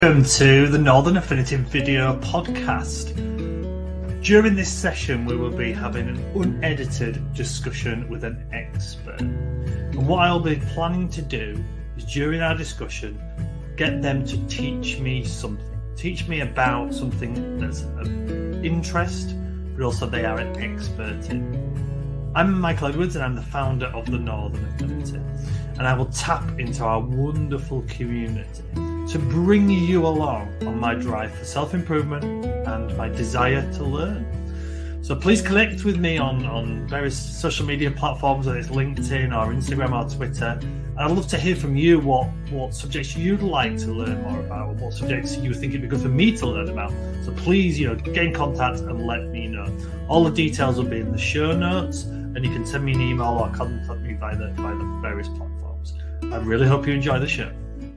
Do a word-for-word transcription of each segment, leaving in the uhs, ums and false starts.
Welcome to the Northern Affinity Video Podcast. During this session, we will be having an unedited discussion with an expert. And what I'll be planning to do is, during our discussion, get them to teach me something. Teach me about something that's of interest, but also they are an expert in. I'm Michael Edwards, and I'm the founder of the Northern Affinity. And I will tap into our wonderful community to bring you along on my drive for self-improvement and my desire to learn. So please connect with me on, on various social media platforms, whether it's LinkedIn or Instagram or Twitter. And I'd love to hear from you what, what subjects you'd like to learn more about, or what subjects you think it'd be good for me to learn about. So please, you know, get in contact and let me know. All the details will be in the show notes, and you can send me an email or contact me via the, via the various platforms. I really hope you enjoy the show.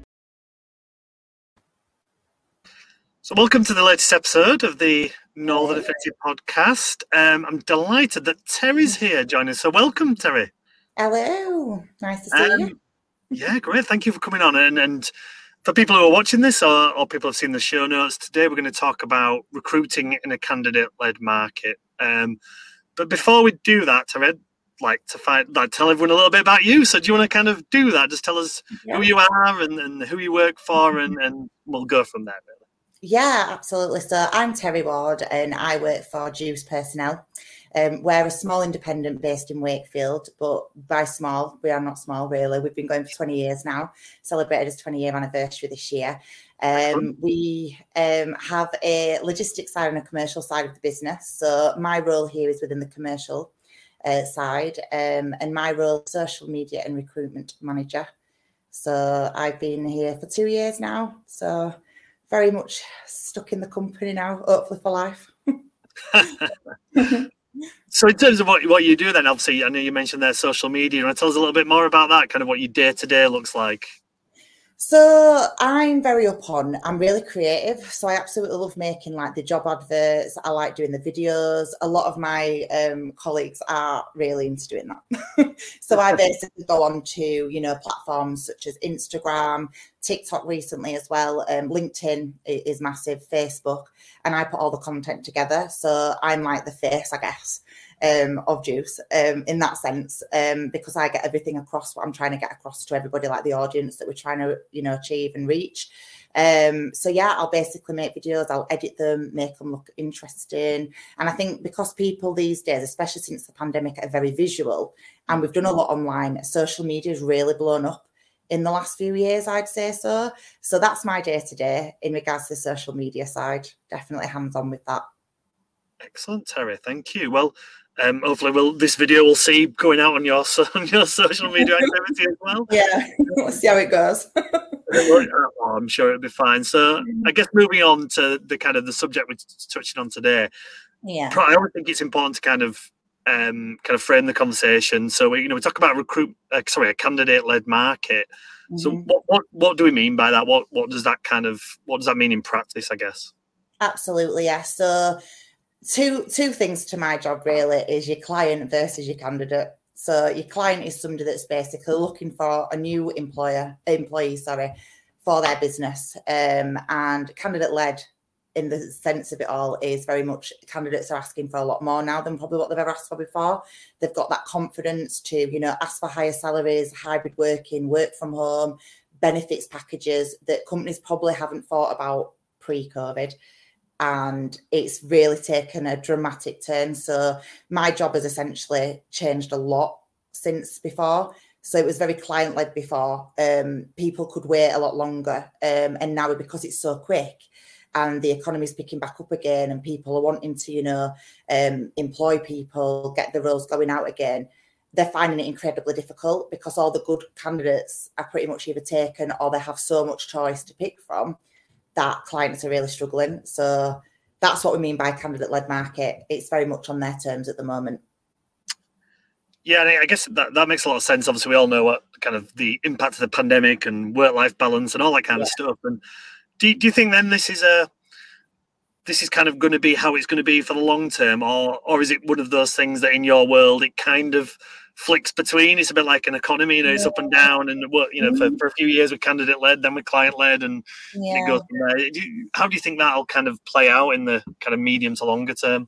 So welcome to the latest episode of the Northern Affinity Podcast. Um, I'm delighted that Terry's here joining us. So welcome, Terry. Hello. Nice to see um, you. Yeah, great. Thank you for coming on. And, and for people who are watching this or, or people who have seen the show notes, today we're going to talk about recruiting in a candidate-led market. Um, but before we do that, Terry, I'd like to find, like, tell everyone a little bit about you. So do you want to kind of do that? Just tell us yeah. who you are and, and who you work for, and, and we'll go from there, really. Yeah, absolutely. So I'm Terry Ward and I work for Juice Personnel. Um, we're a small independent based in Wakefield, but by small, we are not small really. We've been going for twenty years now, celebrated as twenty year anniversary this year. Um, we um, have a logistics side and a commercial side of the business. So my role here is within the commercial uh, side, um, and my role is social media and recruitment manager. So I've been here for two years now. So very much stuck in the company now, hopefully for life. So in terms of what, what you do then, obviously, I know you mentioned there social media. You want to tell us a little bit more about that, kind of what your day-to-day looks like? So I'm very up on, I'm really creative. So I absolutely love making like the job adverts. I like doing the videos. A lot of my um, colleagues are really into doing that. So I basically go on to, you know, platforms such as Instagram, TikTok recently as well. Um, LinkedIn is massive, Facebook, and I put all the content together. So I'm like the face, I guess, um, of Juice um, in that sense, um, because I get everything across what I'm trying to get across to everybody, like the audience that we're trying to, you know, achieve and reach. Um, so yeah, I'll basically make videos, I'll edit them, make them look interesting. And I think because people these days, especially since the pandemic, are very visual, and we've done a lot online, social media has really blown up in the last few years, I'd say so. So that's my day-to-day in regards to the social media side. Definitely hands-on with that. Excellent, Terry. Thank you. Well, um, hopefully we'll, this video will see going out on your, on your social media activity as well. Yeah, we'll see how it goes. Oh, I'm sure it'll be fine. So I guess moving on to the kind of the subject we're touching on today. Yeah. I always think it's important to kind of um, kind of frame the conversation. So we, you know, we talk about recruit, uh, sorry, a candidate-led market. Mm-hmm. So what, what what do we mean by that? What what does that kind of what does that mean in practice, I guess? Absolutely, yeah. So two two things to my job really is your client versus your candidate. So your client is somebody that's basically looking for a new employer, employee, sorry, for their business. Um, and candidate-led, in the sense of it all, is very much candidates are asking for a lot more now than probably what they've ever asked for before. They've got that confidence to, you know, ask for higher salaries, hybrid working, work from home, benefits packages that companies probably haven't thought about pre-COVID. And it's really taken a dramatic turn. So my job has essentially changed a lot since before. So it was very client-led before. Um, people could wait a lot longer. Um, and now because it's so quick and the economy is picking back up again and people are wanting to, you know, um, employ people, get the roles going out again, they're finding it incredibly difficult because all the good candidates are pretty much either taken or they have so much choice to pick from that clients are really struggling. So that's what we mean by candidate-led market. It's very much on their terms at the moment. Yeah, and I guess that, that makes a lot of sense. Obviously, we all know what kind of the impact of the pandemic and work-life balance and all that kind yeah. of stuff. And do, do you think then this is a this is kind of going to be how it's going to be for the long term, or or is it one of those things that in your world it kind of flicks between? It's a bit like an economy, you know, it's up and down, and you know, for, for a few years we're candidate led, then we're client led, and, yeah. and it goes from there. Do you, how do you think that'll kind of play out in the kind of medium to longer term?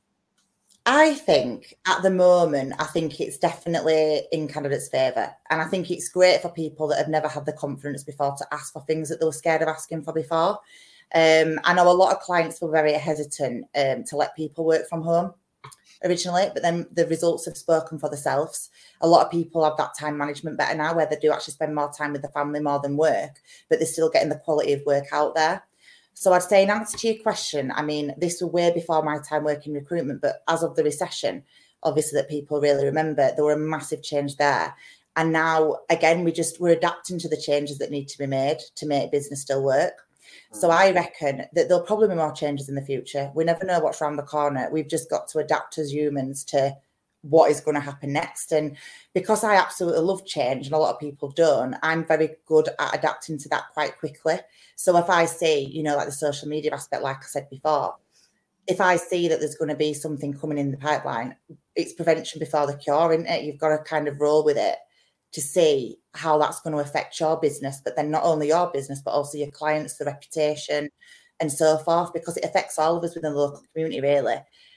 I think at the moment, I think it's definitely in candidates' favour. And I think it's great for people that have never had the confidence before to ask for things that they were scared of asking for before. Um, I know a lot of clients were very hesitant um, to let people work from home originally, but then the results have spoken for themselves. A lot of people have that time management better now, where they do actually spend more time with the family more than work, but they're still getting the quality of work out there. So I'd say in answer to your question, I mean, this was way before my time working recruitment, but as of the recession, obviously that people really remember, there were a massive change there. And now, again, we just, we're adapting to the changes that need to be made to make business still work. So I reckon that there'll probably be more changes in the future. We never know what's around the corner. We've just got to adapt as humans to what is going to happen next. And because I absolutely love change, and a lot of people don't, I'm very good at adapting to that quite quickly. So if I see, you know, like the social media aspect, like I said before, if I see that there's going to be something coming in the pipeline, it's prevention before the cure, isn't it? You've got to kind of roll with it to see how that's going to affect your business, but then not only your business, but also your clients, the reputation and so forth, because it affects all of us within the local community, really.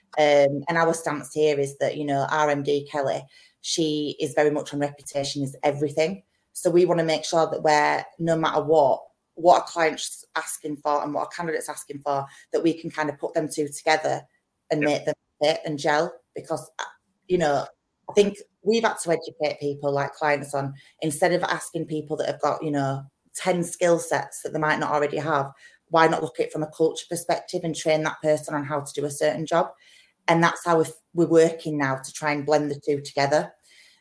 Um, and our stance here is that, you know, R M D Kelly, she is very much on reputation is everything. So we want to make sure that we're, no matter what, what a client's asking for and what a candidate's asking for, that we can kind of put them two together and yep. make them fit and gel. Because, you know, I think we've had to educate people like clients on, instead of asking people that have got, you know, ten skill sets that they might not already have, why not look at it from a culture perspective and train that person on how to do a certain job? And that's how we're working now, to try and blend the two together.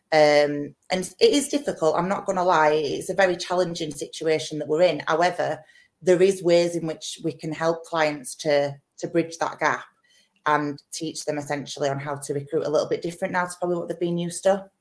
Um, and it is difficult, I'm not going to lie. It's a very challenging situation that we're in. However, there is ways in which we can help clients to, to bridge that gap and teach them essentially on how to recruit a little bit different now to probably what they've been used to.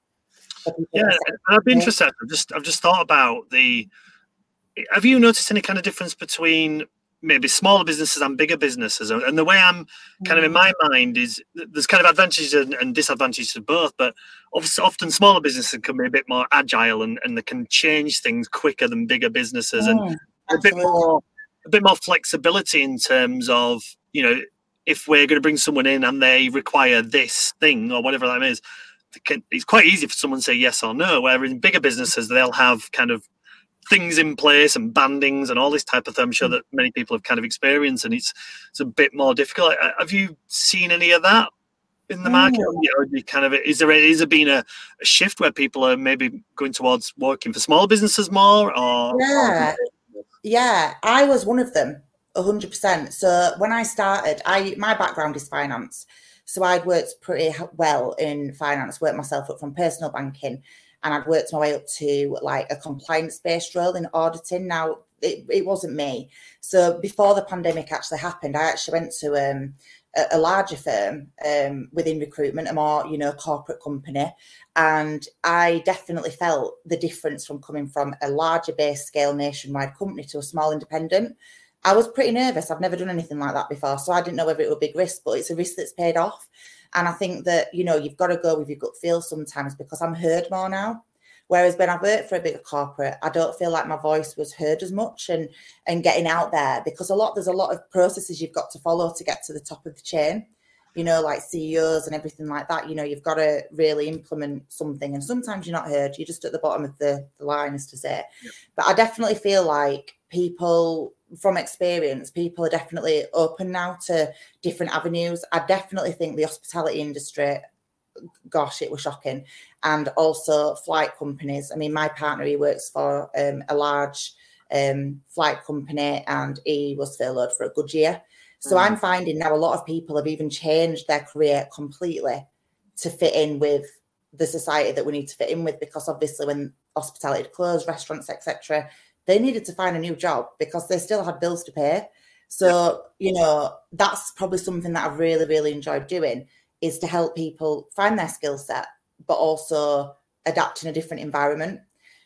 Yeah, I'd be interested. I've just, I've just thought about the, have you noticed any kind of difference between maybe smaller businesses and bigger businesses? And the way I'm kind of in my mind is there's kind of advantages and, and disadvantages to both, but often smaller businesses can be a bit more agile and, and they can change things quicker than bigger businesses, and mm, a bit more a bit more flexibility in terms of, you know, if we're going to bring someone in and they require this thing or whatever that is, can, it's quite easy for someone to say yes or no, where in bigger businesses they'll have kind of things in place and bandings and all this type of thing. I'm sure that many people have kind of experienced, and it's it's a bit more difficult. Have you seen any of that in the market? Mm. Or you kind of, is there is there been a, a shift where people are maybe going towards working for small businesses more? Or yeah, or... yeah, I was one of them, a hundred percent. So when I started, I my background is finance, so I'd worked pretty well in finance, worked myself up from personal banking. And I'd worked my way up to like a compliance-based role in auditing. Now, it, it wasn't me. So before the pandemic actually happened, I actually went to um, a, a larger firm um, within recruitment, a more, you know, corporate company. And I definitely felt the difference from coming from a larger base scale nationwide company to a small independent. I was pretty nervous. I've never done anything like that before. So I didn't know whether it was a big risk, but it's a risk that's paid off. And I think that, you know, you've got to go with your gut feel sometimes, because I'm heard more now. Whereas when I worked for a bigger corporate, I don't feel like my voice was heard as much and, and getting out there, because a lot, there's a lot of processes you've got to follow to get to the top of the chain, you know, like C E Os and everything like that. You know, you've got to really implement something, and sometimes you're not heard. You're just at the bottom of the, the line, as to say. Yep. But I definitely feel like people, from experience, people are definitely open now to different avenues. I definitely think the hospitality industry, gosh, it was shocking. And also flight companies. I mean, my partner, he works for um, a large um, flight company, and he was furloughed for a good year. So mm. I'm finding now a lot of people have even changed their career completely to fit in with the society that we need to fit in with, because obviously when hospitality had closed, restaurants, et cetera, they needed to find a new job because they still had bills to pay. So, you know, that's probably something that I've really, really enjoyed doing, is to help people find their skill set, but also adapt in a different environment.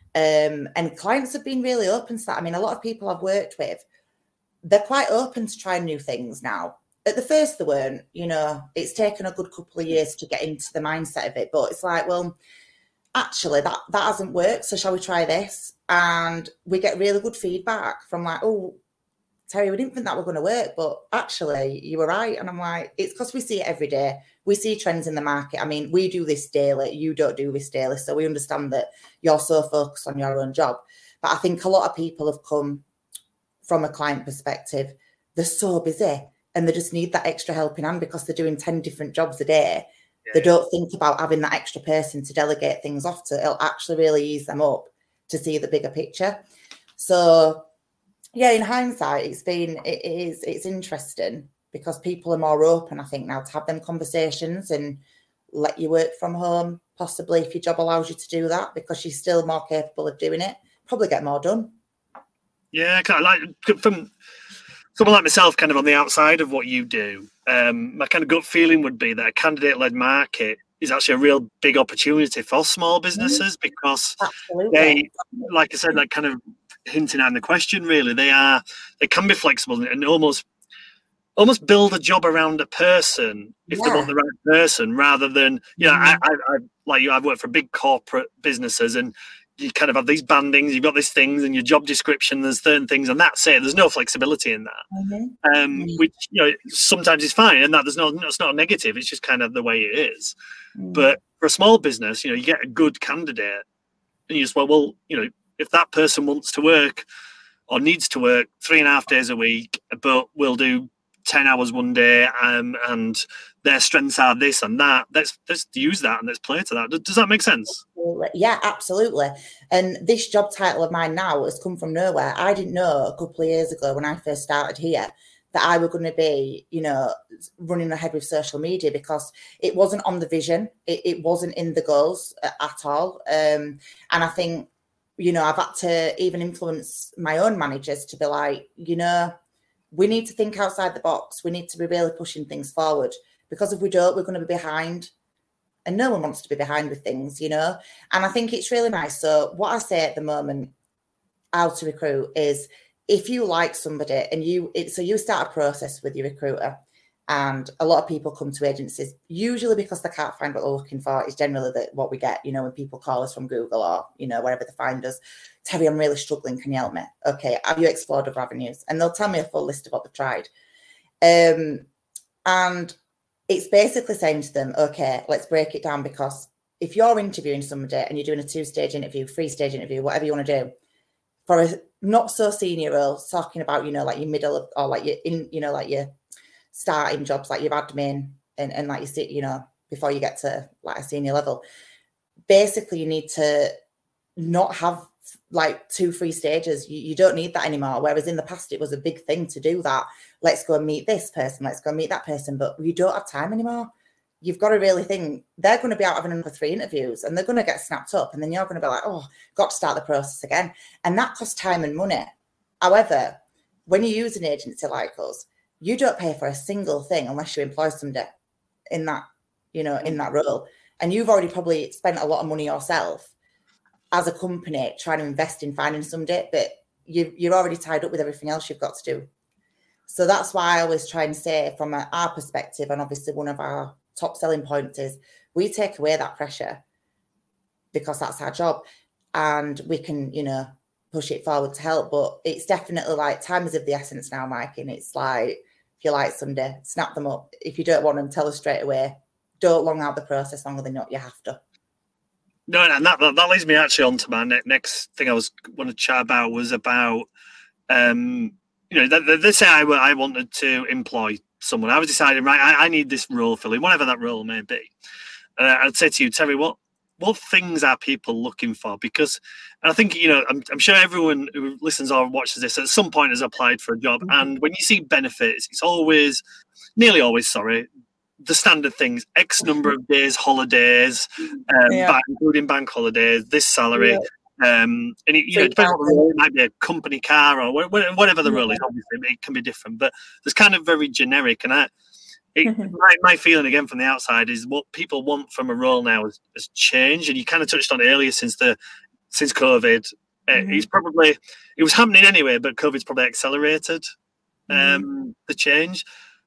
Um, and clients have been really open to that. I mean, a lot of people I've worked with, they're quite open to trying new things now. at the first they weren't, you know, it's taken a good couple of years to get into the mindset of it. But it's like, well, actually that, that hasn't worked. So shall we try this? And we get really good feedback from like, oh, Terry, we didn't think that were going to work, but actually you were right. And I'm like, it's because we see it every day. We see trends in the market. I mean, we do this daily. You don't do this daily. So we understand that you're so focused on your own job. But I think a lot of people have come from a client perspective. They're so busy and they just need that extra helping hand because they're doing ten different jobs a day. Yeah. They don't think about having that extra person to delegate things off to. It'll actually really ease them up to see the bigger picture. So yeah, in hindsight, it's been, it is, it's interesting because people are more open, I think, now to have them conversations and let you work from home, possibly if your job allows you to do that, because you're still more capable of doing it, probably get more done. Yeah, kind of like from someone like myself, kind of on the outside of what you do, um, my kind of gut feeling would be that a candidate-led market is actually a real big opportunity for small businesses mm-hmm. because Absolutely. they, like I said, like kind of hinting at in the question, really, they are they can be flexible and almost almost build a job around a person if yeah. they want the right person, rather than you know, mm-hmm. I, I, I like you, I've worked for big corporate businesses, and you kind of have these bandings, you've got these things, and your job description, there's certain things, and that's it. There's no flexibility in that, mm-hmm. um, mm-hmm. which you know sometimes is fine, and that there's no, it's not a negative. It's just kind of the way it is. Mm-hmm. But for a small business, you know, you get a good candidate, and you just well, well, you know. If that person wants to work or needs to work three and a half days a week, but will do ten hours one day, um, and their strengths are this and that, let's let's use that and let's play to that. Does that make sense? Yeah, absolutely. And this job title of mine now has come from nowhere. I didn't know a couple of years ago when I first started here that I were going to be, you know, running ahead with social media, because it wasn't on the vision. It, it wasn't in the goals at all. Um, and I think, you know, I've had to even influence my own managers to be like, you know, we need to think outside the box. We need to be really pushing things forward, because if we don't, we're going to be behind. And no one wants to be behind with things, you know. And I think it's really nice. So what I say at the moment, how to recruit, is if you like somebody and you, it, so you start a process with your recruiter, and a lot of people come to agencies, usually because they can't find what they're looking for. Is generally the, what we get, you know, when people call us from Google or, you know, wherever they find us. Terry, I'm really struggling. Can you help me? Okay, have you explored other avenues? And they'll tell me a full list of what they've tried. Um, and it's basically saying to them, okay, let's break it down, because if you're interviewing somebody and you're doing a two-stage interview, three-stage interview, whatever you want to do, for a not so senior role, talking about, you know, like your middle of, or like your in, you know, like your starting jobs, like your admin and, and like you see, you know, before you get to like a senior level, basically you need to not have like two, three stages. You, you don't need that anymore. Whereas in the past, it was a big thing to do that. Let's go and meet this person. Let's go and meet that person. But you don't have time anymore. You've got to really think they're going to be out having another three interviews and they're going to get snapped up. And then you're going to be like, oh, got to start the process again. And that costs time and money. However, when you use an agency like us, you don't pay for a single thing unless you employ somebody in that, you know, in that role. And you've already probably spent a lot of money yourself as a company trying to invest in finding somebody, but you, you're already tied up with everything else you've got to do. So that's why I always try and say from a, our perspective, and obviously one of our top selling points is we take away that pressure because that's our job, and we can, you know, push it forward to help. But it's definitely like time is of the essence now, Mike. And it's like, if you like somebody, snap them up. If you don't want them, tell us straight away. Don't long out the process longer than you have to. No, and that, that that leads me actually on to my ne- next thing I was want to chat about was about, um, you know, let's say I, I wanted to employ someone. I was deciding, right, I, I need this role filling, whatever that role may be. Uh, I'd say to you, Terry, what what things are people looking for? Because and I think, you know, I'm, I'm sure everyone who listens or watches this at some point has applied for a job. Mm-hmm. And when you see benefits, it's always, nearly always, sorry, the standard things, X number of days, holidays, um, yeah. bank, including bank holidays, this salary. Yeah. Um, and it, you know, depending on the role, it might be a company car or whatever the role yeah. is, obviously, it can be different. But there's kind of very generic. And I, it, my, my feeling, again, from the outside is what people want from a role now has, has changed. And you kind of touched on it earlier since the since COVID. Mm-hmm. Uh, it's probably, it was happening anyway, but COVID's probably accelerated um, mm-hmm. the change.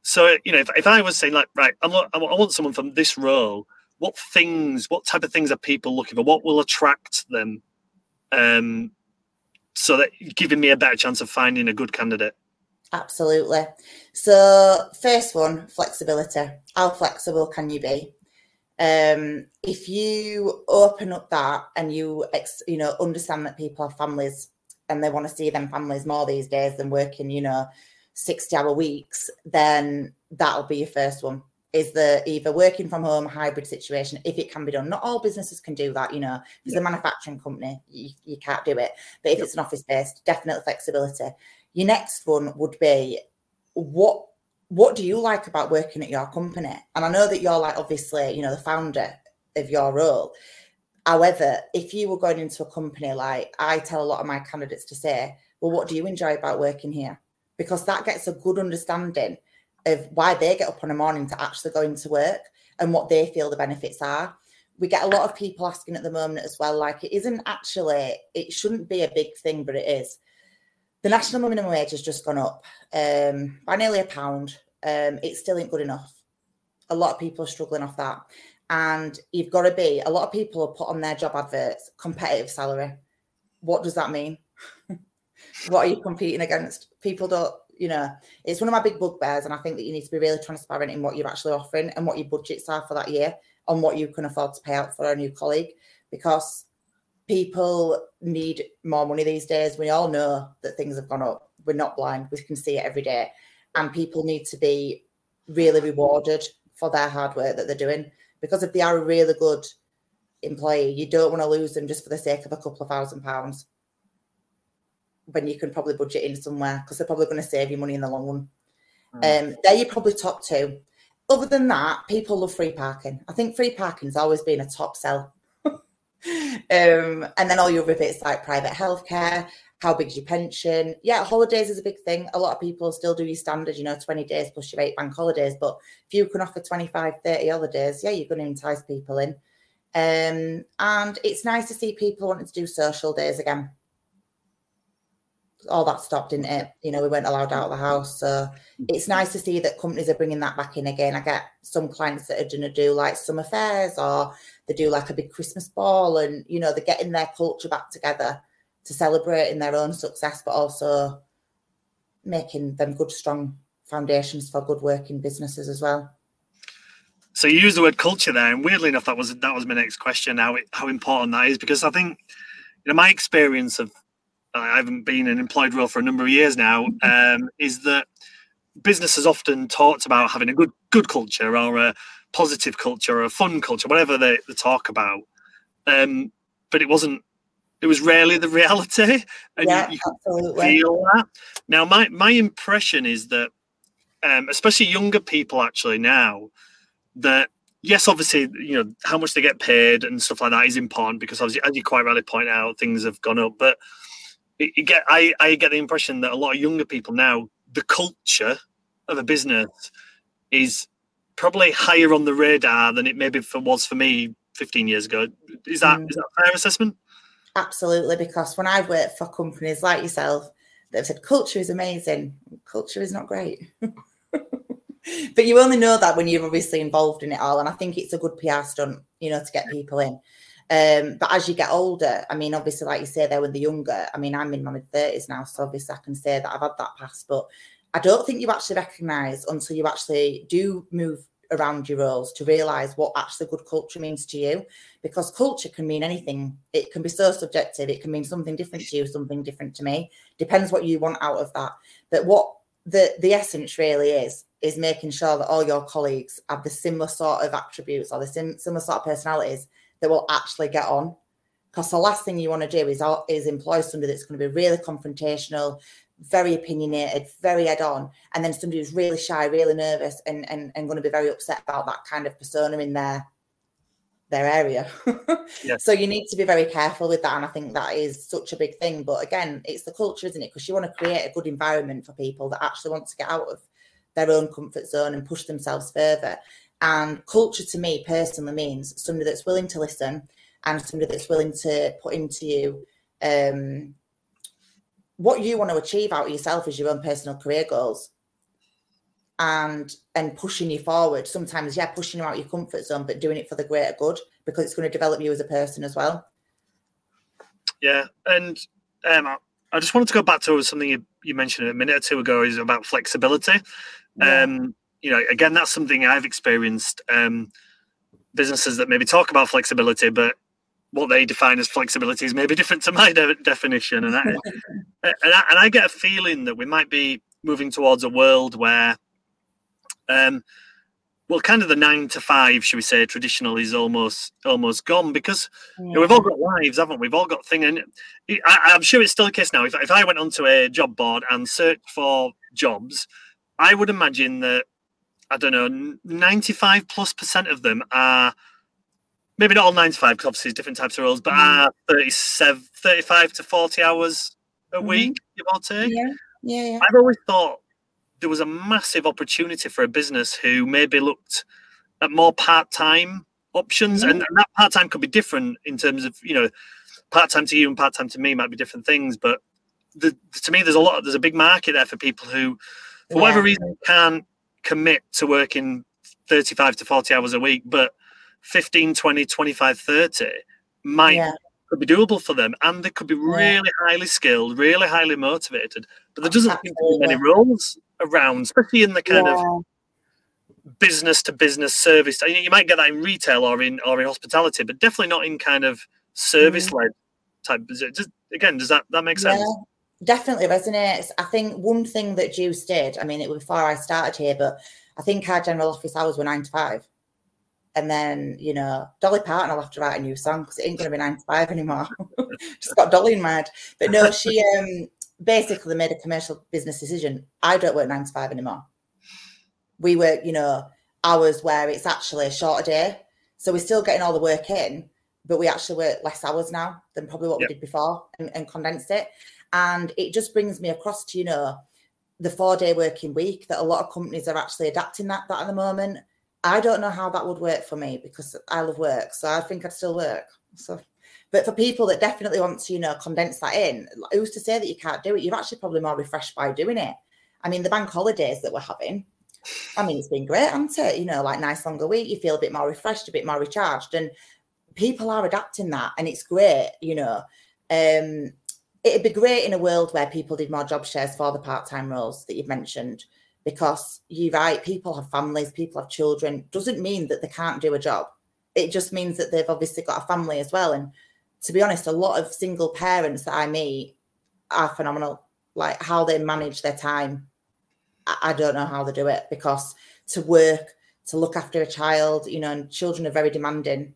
So, you know, if, if I was saying like, right, I want, I want someone from this role, what things, what type of things are people looking for? What will attract them? Um, so that giving me a better chance of finding a good candidate. Absolutely. So first one, flexibility. How flexible can you be? Um, if you open up that and you, ex, you know, understand that people have families and they want to see them families more these days than working, you know, sixty hour weeks, then that'll be your first one. Is the either working from home hybrid situation, if it can be done. Not all businesses can do that, you know. If it's yeah. a manufacturing company, you, you can't do it. But if yep. it's an office-based, definitely flexibility. Your next one would be, what what do you like about working at your company? And I know that you're like, obviously, you know, the founder of your role. However, if you were going into a company, like I tell a lot of my candidates to say, well, what do you enjoy about working here? Because that gets a good understanding of why they get up in the morning to actually go into work and what they feel the benefits are. We get a lot of people asking at the moment as well, like it isn't actually, it shouldn't be a big thing, but it is. The national minimum wage has just gone up um, by nearly a pound. Um, it still ain't good enough. A lot of people are struggling off that. And you've got to be, a lot of people have put on their job adverts, competitive salary. What does that mean? What are you competing against? People don't, you know, it's one of my big bugbears, and I think that you need to be really transparent in what you're actually offering and what your budgets are for that year and what you can afford to pay out for a new colleague, because people need more money these days. We all know that things have gone up. We're not blind. We can see it every day. And people need to be really rewarded for their hard work that they're doing, because if they are a really good employee, you don't want to lose them just for the sake of a couple of thousand pounds, when you can probably budget in somewhere, because they're probably going to save you money in the long run. Mm. Um, they're your probably top two. Other than that, people love free parking. I think free parking's always been a top sell. um, and then all your other bits like private healthcare, how big's your pension? Yeah, holidays is a big thing. A lot of people still do your standard, you know, twenty days plus your eight bank holidays. But if you can offer twenty-five, thirty holidays, yeah, you're going to entice people in. Um, and it's nice to see people wanting to do social days again. All that stopped, didn't it? You know, we weren't allowed out of the house. So it's nice to see that companies are bringing that back in again. I get some clients that are going to do like summer fairs, or they do like a big Christmas ball, and, you know, they're getting their culture back together to celebrate in their own success, but also making them good, strong foundations for good working businesses as well. So you used the word culture there, and weirdly enough, that was that was my next question, how, how important that is, because I think, you know, my experience of, I haven't been in an employed role for a number of years now, um, is that businesses often talked about having a good good culture, or a positive culture, or a fun culture, whatever they, they talk about. Um, but it wasn't, it was rarely the reality. And yeah, you, you absolutely. feel that. Now, my, my impression is that, um, especially younger people actually now, that yes, obviously, you know, how much they get paid and stuff like that is important, because obviously, as you quite rightly point out, things have gone up. But it, it get, I, I get the impression that a lot of younger people now, the culture of a business is probably higher on the radar than it maybe for, was for me fifteen years ago. Is that mm. is that a fair assessment? Absolutely, because when I've worked for companies like yourself that have said culture is amazing, culture is not great. But you only know that when you're obviously involved in it all. And I think it's a good P R stunt, you know, to get people in. Um, but as you get older, I mean, obviously, like you say there, when they're younger, I mean, I'm in my mid thirties now, so obviously I can say that I've had that past. But I don't think you actually recognise until you actually do move around your roles to realise what actually good culture means to you. Because culture can mean anything. It can be so subjective. It can mean something different to you, something different to me. Depends what you want out of that. But what the, the essence really is, is making sure that all your colleagues have the similar sort of attributes or the sim, similar sort of personalities that will actually get on. Because the last thing you want to do is, is employ somebody that's going to be really confrontational, very opinionated, very head-on, and then somebody who's really shy, really nervous, and, and, and going to be very upset about that kind of persona in their, their area. Yes. So you need to be very careful with that, and I think that is such a big thing. But again, it's the culture, isn't it? Because you want to create a good environment for people that actually want to get out of their own comfort zone and push themselves further. And culture to me personally means somebody that's willing to listen and somebody that's willing to put into you um, what you want to achieve out of yourself as your own personal career goals. and and pushing you forward. Sometimes, yeah, pushing you out of your comfort zone, but doing it for the greater good, because it's going to develop you as a person as well. Yeah, and um, I just wanted to go back to something you, you mentioned a minute or two ago, is about flexibility. Yeah. Um, you know, again, that's something I've experienced. Um, businesses that maybe talk about flexibility, but what they define as flexibility is maybe different to my de- definition. And I, and, I, and I get a feeling that we might be moving towards a world where, um, well, kind of the nine to five, should we say, traditional is almost almost gone, because Yeah. you know, we've all got lives, haven't we? We've all got things. And I, I'm sure it's still the case now. If, if I went onto a job board and searched for jobs, I would imagine that, I don't know, ninety-five plus percent of them are, maybe not all ninety-five, because obviously it's different types of roles, but Mm. are thirty-seven, thirty-five to forty hours a Mhm. week, give or take. Yeah, yeah, yeah. I've always thought there was a massive opportunity for a business who maybe looked at more part-time options, Yeah. and, and that part-time could be different in terms of, you know, part-time to you and part-time to me might be different things, but the, to me, there's a lot, there's a big market there for people who, for whatever Yeah. reason, can't commit to working thirty-five to forty hours a week, but fifteen, twenty, twenty-five, thirty might Yeah. could be doable for them, and they could be Yeah. really highly skilled, really highly motivated, but there doesn't seem to be many Absolutely. roles around, especially in the kind of Yeah. business to business service. You you might get that in retail or in or in hospitality, but definitely not in kind of service led type. Just, again, does that that make sense? Yeah, definitely resonates. I think one thing that Juice did, I mean, it was before I started here, but I think our general office hours were nine to five. And then, you know, Dolly Parton will have to write a new song because it ain't going to be nine to five anymore. Just got Dolly in mind. But no, she um, basically made a commercial business decision. I don't work nine to five anymore. We work, you know, hours where it's actually a shorter day. So we're still getting all the work in, but we actually work less hours now than probably what Yep. we did before, and, and condensed it. And it just brings me across to, you know, the four-day working week, that a lot of companies are actually adapting that, that at the moment. I don't know how that would work for me because I love work. So I think I'd still work. So, but for people that definitely want to, you know, condense that in, who's to say that you can't do it? You're actually probably more refreshed by doing it. I mean, the bank holidays that we're having, I mean, it's been great, hasn't it? You know, like nice longer week, you feel a bit more refreshed, a bit more recharged. And people are adapting that, and it's great, you know. Um, it'd be great in a world where people did more job shares for the part-time roles that you've mentioned, because you're right, people have families, people have children. Doesn't mean that they can't do a job. It just means that they've obviously got a family as well. And to be honest, a lot of single parents that I meet are phenomenal. Like how they manage their time, I, I don't know how they do it, because to work, to look after a child, you know, and children are very demanding,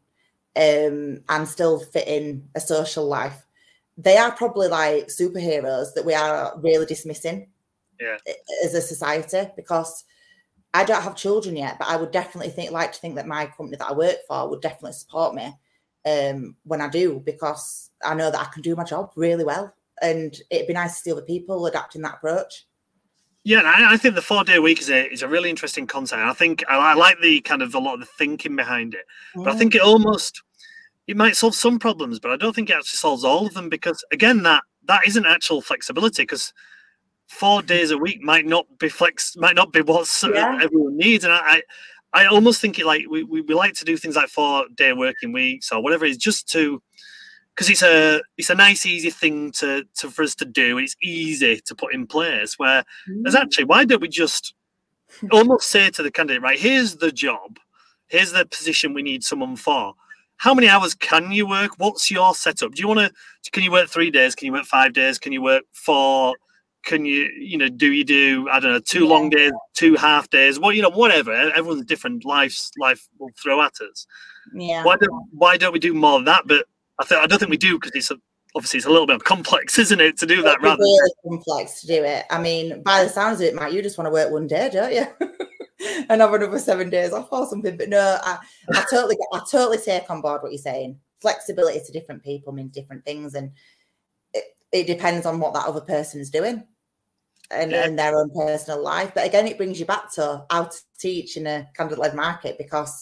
um, and still fit in a social life. They are probably like superheroes that we are really dismissing. Yeah. As a society, because I don't have children yet, but I would definitely think like to think that my company that I work for would definitely support me um, when I do, because I know that I can do my job really well, and it'd be nice to see other people adapting that approach. Yeah, and I, I think the four-day week is a is a really interesting concept. I think I, I like the kind of a lot of the thinking behind it, but I think it almost it might solve some problems, but I don't think it actually solves all of them, because again, that that isn't actual flexibility, because four days a week might not be flex, might not be what Yeah. everyone needs. And I, I almost think it like we, we, we like to do things like four day working weeks or whatever it is, just to, because it's a it's a nice, easy thing to, to for us to do. It's easy to put in place. Where there's actually, why don't we just almost say to the candidate, right, here's the job, here's the position we need someone for. How many hours can you work? What's your setup? Do you want to? Can you work three days? Can you work five days? Can you work four? Can you, you know, do you do, I don't know, two Yeah. long days, two half days? Well, you know, whatever. Everyone's different. Life's life will throw at us. Yeah. Why don't Why don't we do more of that? But I th- I don't think we do, because it's a, obviously it's a little bit complex, isn't it, to do that? It'd be Rather really complex to do it. I mean, by the sounds of it, Matt, you just want to work one day, don't you? And have another seven days off or something. But no, I, I totally, I totally take on board what you're saying. Flexibility to different people means different things, and it, it depends on what that other person is doing and, Yeah. and their own personal life. But again, it brings you back to how to teach in a candidate-led market, because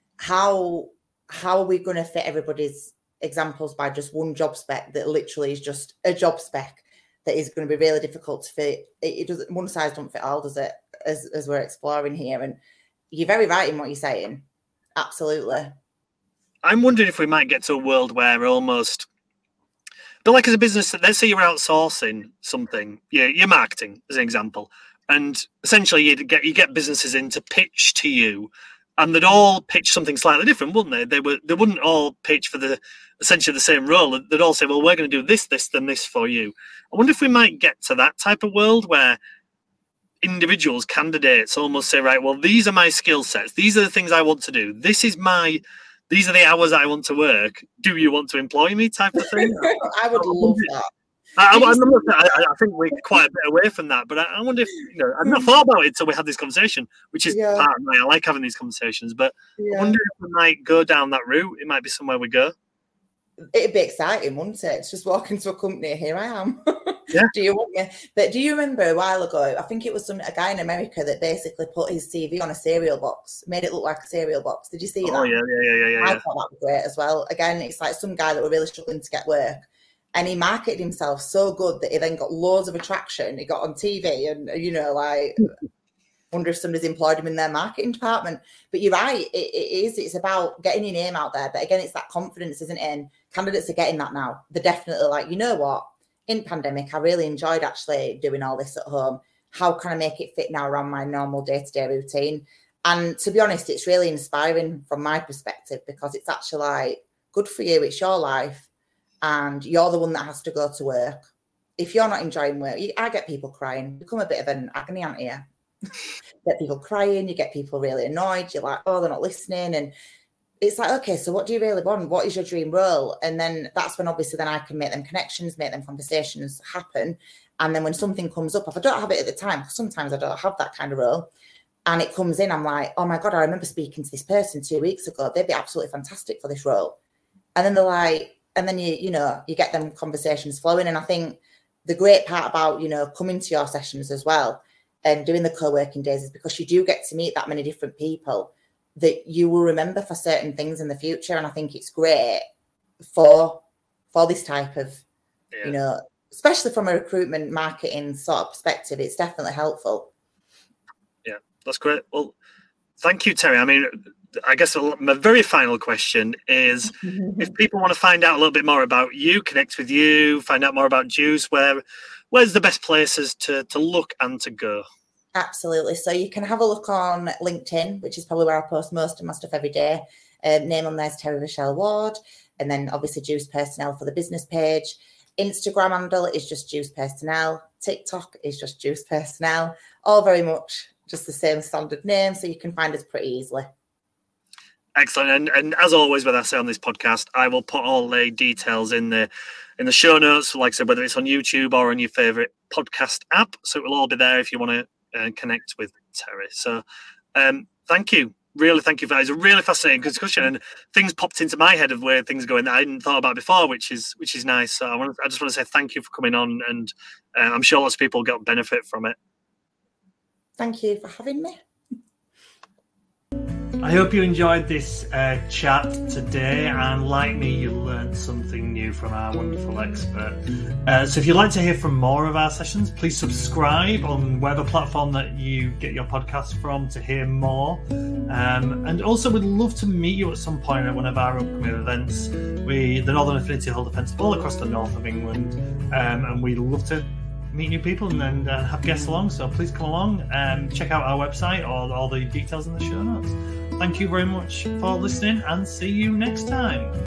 how how are we going to fit everybody's examples by just one job spec that literally is just a job spec that is going to be really difficult to fit? It, it doesn't, one size don't fit all, does it? as, as we're exploring here. And you're very right in what you're saying. Absolutely. I'm wondering if we might get to a world where almost, but like as a business, let's say you're outsourcing something, yeah, your marketing as an example, and essentially you get you get businesses in to pitch to you, and they'd all pitch something slightly different, wouldn't they? They were they wouldn't all pitch for the essentially the same role. They'd all say, well, we're going to do this, this, then this for you. I wonder if we might get to that type of world where individuals, candidates almost say, right, well, these are my skill sets. These are the things I want to do. This is my, these are the hours I want to work. Do you want to employ me type of thing? I would love that. I, I, I, I think we're quite a bit away from that, but I, I wonder if, you know, I've not thought about it until we had this conversation, which is yeah. part of my, I like having these conversations, but yeah. I wonder if we might go down that route. It might be somewhere we go. It'd be exciting, wouldn't it? It's just walking to a company, here I am. Yeah. Do you want me? But do you remember a while ago, I think it was some a guy in America that basically put his C V on a cereal box, made it look like a cereal box. Did you see oh, that? Oh, yeah, yeah, yeah, yeah. I yeah. thought that was great as well. Again, it's like some guy that were really struggling to get work. And he marketed himself so good that he then got loads of attraction. He got on T V and, you know, like, wonder if somebody's employed him in their marketing department. But you're right, it, it is. It's about getting your name out there. But again, it's that confidence, isn't it? And candidates are getting that now. They're definitely like, you know what? In pandemic, I really enjoyed actually doing all this at home. How can I make it fit now around my normal day-to-day routine? And to be honest, it's really inspiring from my perspective because it's actually like, good for you. It's your life. And you're the one that has to go to work. If you're not enjoying work, you, I get people crying. Become a bit of an agony aunt here. Get people crying, you get people really annoyed. You're like, oh, they're not listening. And it's like, okay, so what do you really want? What is your dream role? And then that's when obviously then I can make them connections, make them conversations happen. And then when something comes up, if I don't have it at the time, because sometimes I don't have that kind of role, and it comes in, I'm like, oh my God, I remember speaking to this person two weeks ago. They'd be absolutely fantastic for this role. And then they're like, and then you, you know, you get them conversations flowing. And I think the great part about, you know, coming to your sessions as well and doing the co-working days is because you do get to meet that many different people that you will remember for certain things in the future. And I think it's great for, for this type of, yeah. you know, especially from a recruitment marketing sort of perspective, it's definitely helpful. Yeah, that's great. Well, thank you, Terry. I mean, I guess my very final question is, if people want to find out a little bit more about you, connect with you, find out more about Juice, where where's the best places to, to look and to go? Absolutely. So you can have a look on LinkedIn, which is probably where I post most of my stuff every day. Um, name on there is Terry Rochelle Ward. And then obviously Juice Personnel for the business page. Instagram handle is just Juice Personnel. TikTok is just Juice Personnel. All very much just the same standard name. So you can find us pretty easily. Excellent. And, and as always, when I say on this podcast, I will put all the details in the in the show notes, like I said, whether it's on YouTube or on your favourite podcast app. So it will all be there if you want to uh, connect with Terry. So um, thank you. Really, thank you for that. It's a really fascinating discussion, and things popped into my head of where things are going that I hadn't thought about before, which is which is nice. So I want to, I just want to say thank you for coming on, and uh, I'm sure lots of people got benefit from it. Thank you for having me. I hope you enjoyed this uh, chat today, and like me, you learned something new from our wonderful expert. Uh, so if you'd like to hear from more of our sessions, please subscribe on whatever platform that you get your podcast from to hear more. Um, and also, we'd love to meet you at some point at one of our upcoming events. We, the Northern Affinity, hold events all across the north of England, um, and we'd love to meet new people and then uh, have guests along. So please come along and check out our website or all the details in the show notes. Thank you very much for listening, and see you next time.